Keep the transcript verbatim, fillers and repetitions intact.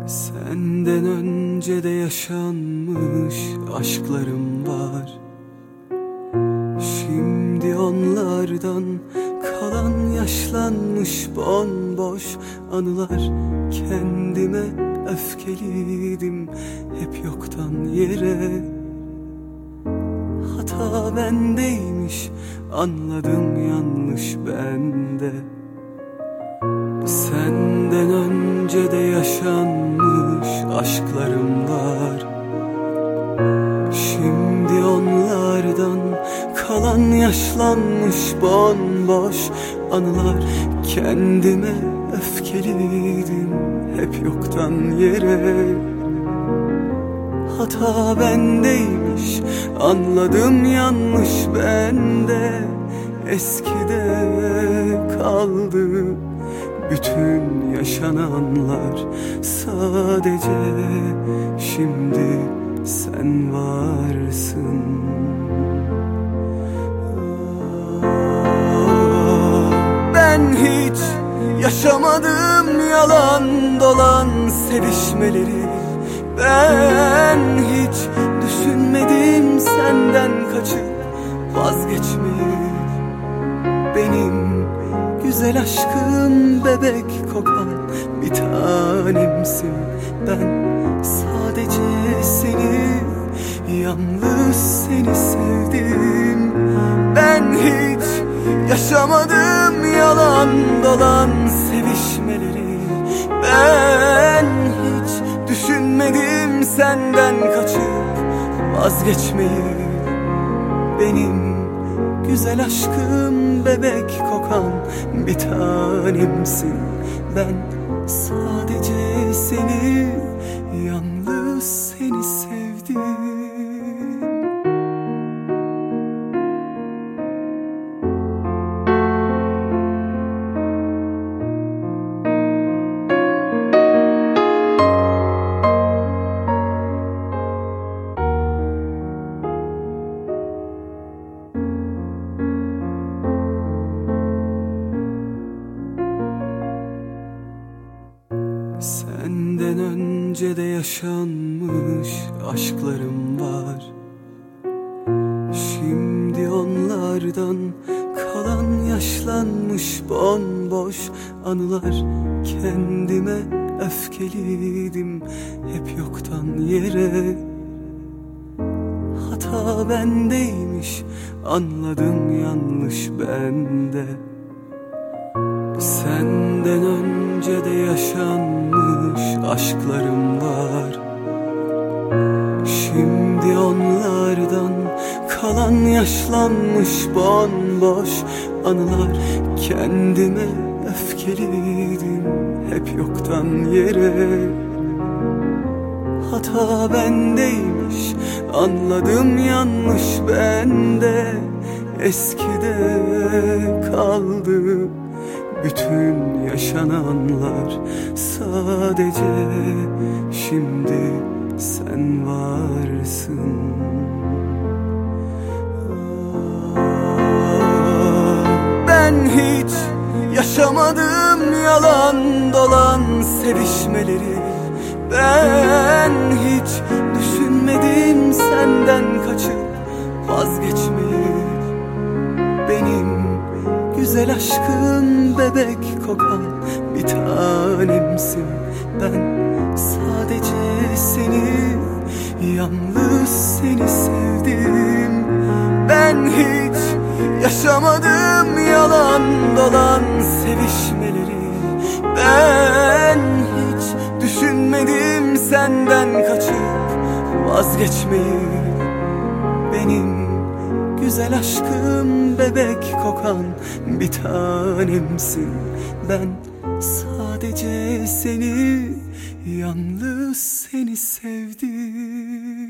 Senden önce de yaşanmış aşklarım var. Şimdi onlardan kalan yaşlanmış bomboş anılar. Kendime öfkeliydim hep yoktan yere. Hata bendeymiş, anladım yanlış bende. Senden önce de yaşanmış aşklarım var. Şimdi onlardan kalan yaşlanmış bomboş anılar. Kendime öfkeliydim hep yoktan yere. Hata bendeymiş, anladım yanlış bende. Eskide kaldı bütün yaşananlar. Sadece şimdi sen varsın. Ben hiç yaşamadım yalan dolan sevişmeleri. Ben hiç düşünmedim senden kaçıp vazgeçmeyi. Benim güzel aşkım, bebek kokan bir tanemsin. Ben sadece seni, yalnız seni sevdim. Ben hiç yaşamadım yalan dolan sevişmeleri. Ben hiç düşünmedim senden kaçıp vazgeçmeyi. Benim güzel aşkım, bebek kokan bir tanemsin. Ben sadece seni, yalnız seni sevdim. Senden önce de yaşanmış aşklarım var. Şimdi onlardan kalan yaşlanmış bomboş anılar. Kendime öfkeliydim hep yoktan yere. Hata bendeymiş, anladım yanlış bende. Senden önce de yaşanmış aşklarım var. Şimdi onlardan kalan yaşlanmış bomboş anılar. Kendime öfkeliydim hep yoktan yere. Hata bendeymiş, anladım yanlış bende. Eskide kaldı bütün yaşananlar. Sadece şimdi sen varsın. Ben hiç yaşamadım yalan dolan sevişmeleri. Ben hiç düşünmedim senden kaçıp vazgeçmeyi. Benim güzel aşkım, bebek kokan bir tanemsin. Ben sadece seni, yalnız seni sevdim. Ben hiç yaşamadım yalan dolan sevişmeleri. Ben hiç düşünmedim senden kaçıp vazgeçmeyi. Benim güzel aşkım, bebek kokan bir tanemsin. Ben sadece seni, yalnız seni sevdim.